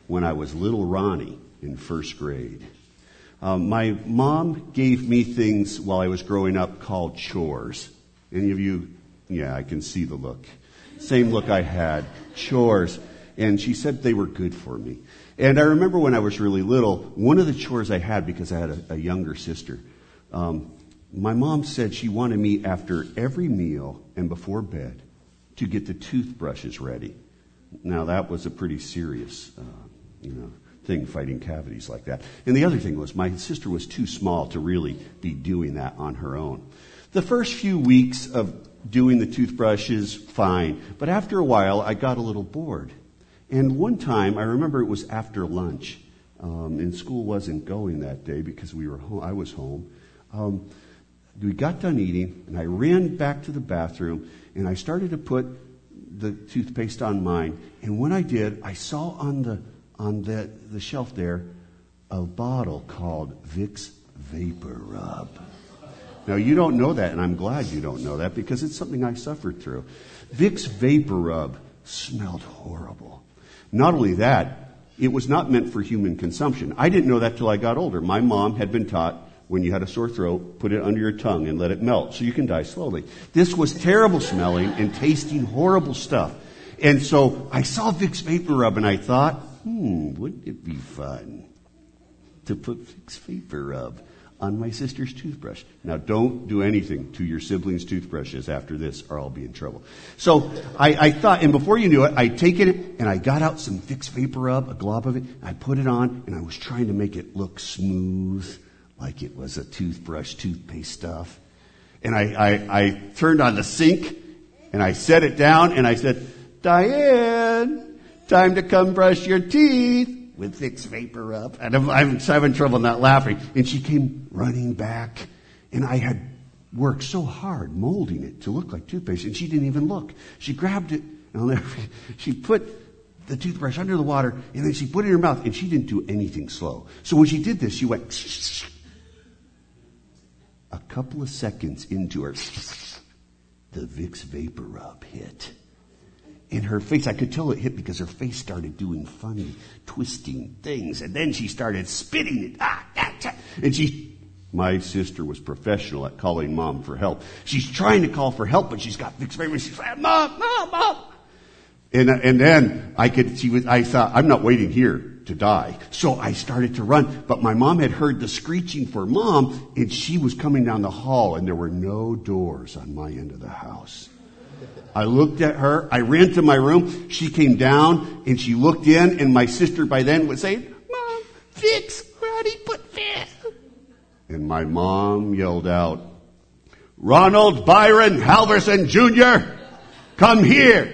when I was little Ronnie in first grade. My mom gave me things while I was growing up called chores. Any of you? Yeah, I can see the look. Same look I had. Chores. And she said they were good for me. And I remember when I was really little, one of the chores I had, because I had a younger sister, my mom said she wanted me after every meal and before bed to get the toothbrushes ready. Now that was a pretty serious, thing, fighting cavities like that. And the other thing was my sister was too small to really be doing that on her own. The first few weeks of doing the toothbrushes, fine. But after a while, I got a little bored. And one time, I remember it was after lunch, and school wasn't going that day because I was home. We got done eating, and I ran back to the bathroom, and I started to put the toothpaste on mine. And when I did, I saw on the shelf there a bottle called Vicks Vapor Rub. Now, you don't know that, and I'm glad you don't know that because it's something I suffered through. Vicks Vapor Rub smelled horrible. Not only that, it was not meant for human consumption. I didn't know that till I got older. My mom had been taught when you had a sore throat, put it under your tongue and let it melt so you can die slowly. This was terrible smelling and tasting horrible stuff. And so I saw Vicks Vapor Rub and I thought, wouldn't it be fun to put Vicks Vapor Rub on my sister's toothbrush? Now, don't do anything to your siblings' toothbrushes after this or I'll be in trouble. So I thought, and before you knew it, I'd taken it and I got out some Vicks Vapor Rub, a glob of it, I put it on and I was trying to make it look smooth, like it was a toothpaste stuff. And I turned on the sink and I set it down and I said, Diane, time to come brush your teeth with Vicks Vapor Rub. And I'm having trouble not laughing. And she came running back and I had worked so hard molding it to look like toothpaste and she didn't even look. She grabbed it and she put the toothbrush under the water and then she put it in her mouth and she didn't do anything slow. So when she did this, she went a couple of seconds into her, the Vicks Vapor Rub hit. In her face, I could tell it hit because her face started doing funny, twisting things. And then she started spitting it. And my sister was professional at calling Mom for help. She's trying to call for help, but she's got Vicks Vapor Rub. She's like, Mom. And then I thought, I'm not waiting here to die. So I started to run, but my mom had heard the screeching for Mom, and she was coming down the hall, and there were no doors on my end of the house. I looked at her, I ran to my room, she came down, and she looked in, and my sister by then was saying, Mom, Vicks, where did he put Vicks? And my mom yelled out, Ronald Byron Halverson Jr., come here.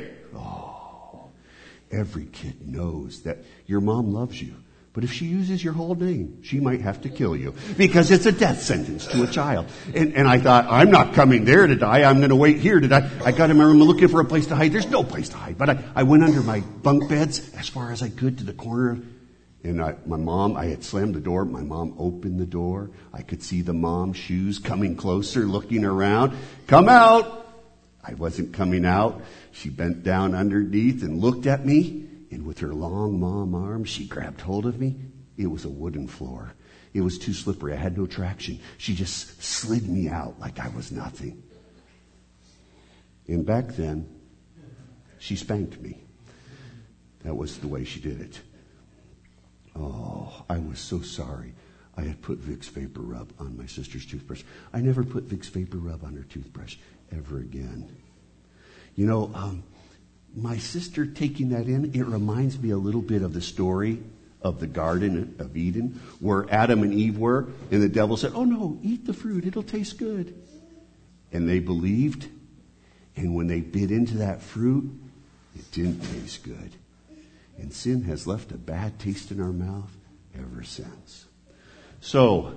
Every kid knows that your mom loves you. But if she uses your whole name, she might have to kill you because it's a death sentence to a child. And I thought, I'm not coming there to die. I'm going to wait here to die. I got in my room looking for a place to hide. There's no place to hide. But I went under my bunk beds as far as I could to the corner. And I had slammed the door. My mom opened the door. I could see the mom's shoes coming closer, looking around. Come out. I wasn't coming out. She bent down underneath and looked at me, and with her long mom arms, she grabbed hold of me. It was a wooden floor. It was too slippery. I had no traction. She just slid me out like I was nothing. And back then, she spanked me. That was the way she did it. Oh, I was so sorry. I had put Vicks Vapor Rub on my sister's toothbrush. I never put Vicks Vapor Rub on her toothbrush ever again. You know, my sister taking that in, it reminds me a little bit of the story of the Garden of Eden, where Adam and Eve were, and the devil said, oh no, eat the fruit, it'll taste good. And they believed, and when they bit into that fruit, it didn't taste good. And sin has left a bad taste in our mouth ever since. So,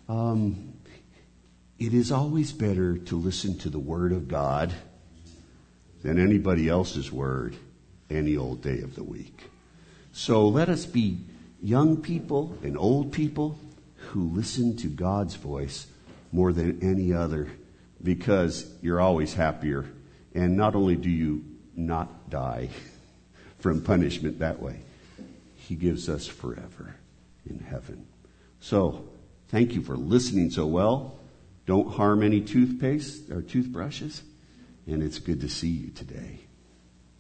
it is always better to listen to the Word of God than anybody else's word any old day of the week. So let us be young people and old people who listen to God's voice more than any other, because you're always happier. And not only do you not die from punishment that way, he gives us forever in heaven. So, thank you for listening so well. Don't harm any toothpaste or toothbrushes. And it's good to see you today.